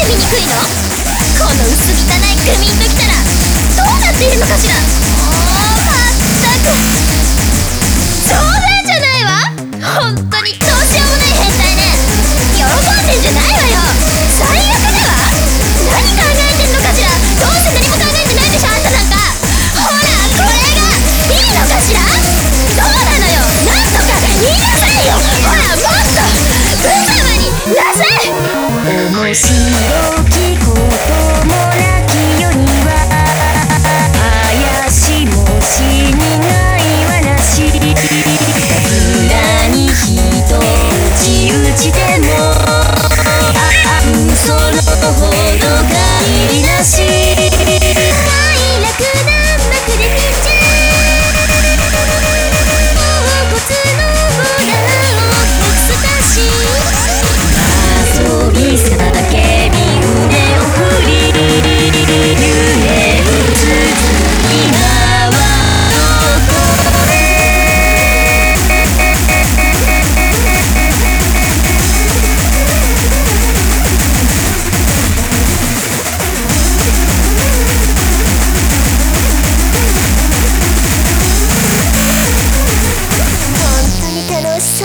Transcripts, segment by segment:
見にくいの？この薄汚いグミンときたらどうなっているのかしら。まったく冗談じゃないわ。本当にどうしようもない変態ね。喜んでんじゃないわよ。最悪だわ。何考えてんのかしら。どうせ何も考えてないでしょあんたなんか。ほらこれがいいのかしら。どうなのよ。なんとか言いなさいよ。ほらもっと無様になさい。 面白きこともなき世には怪しもし苦い話。裏に人打ち打ちでもそのほど限りなし。 快楽な幕で振っちゃポンコツのボラをエクスタシー。 遊び叫び腕を振り夢うつつ今はどこへ。 本当に楽しそう。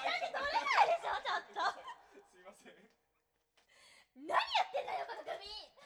何やってんだよこの組。